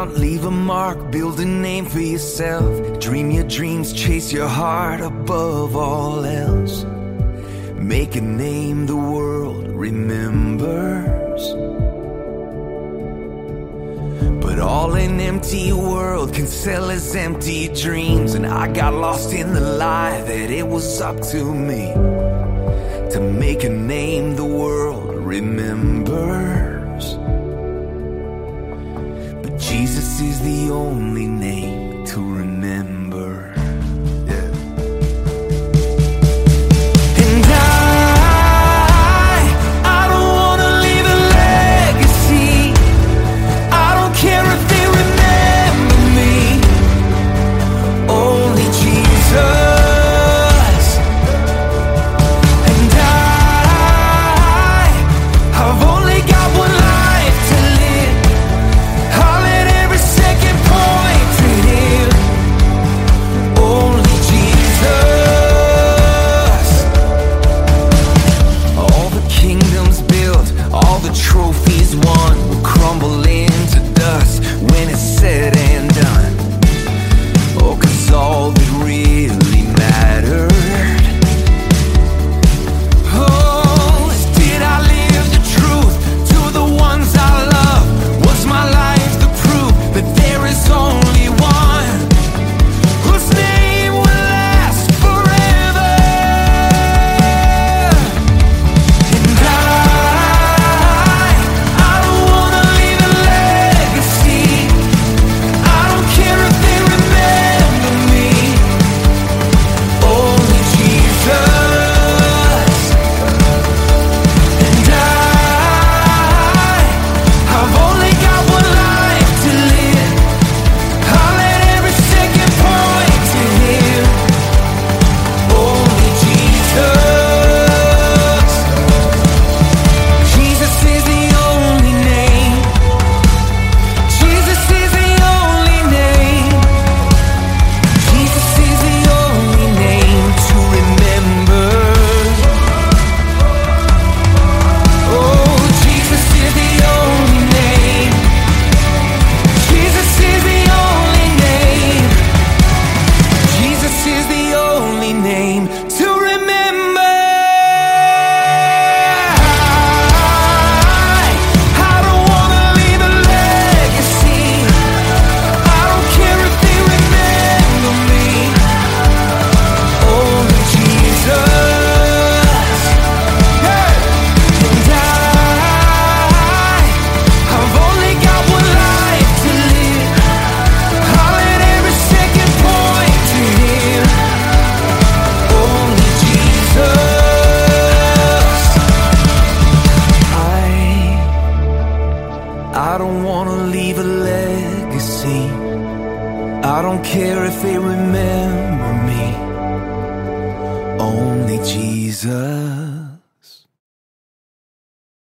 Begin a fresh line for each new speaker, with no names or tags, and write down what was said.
out, leave a mark, build a name for yourself. Dream your dreams, chase your heart above all else. Make a name the world remembers. But all an empty world can sell is empty dreams. And I got lost in the lie that it was up to me to make a name the world remembers. But Jesus is the only name to remember. Trophies won will crumble into dust when it's said and done. Oh, 'cause all that really mattered, oh, is did I live the truth to the ones I love? Was my life the proof that there is only one whose name will last forever? And I don't wanna leave a legacy. I don't care if they remember me. Only Jesus.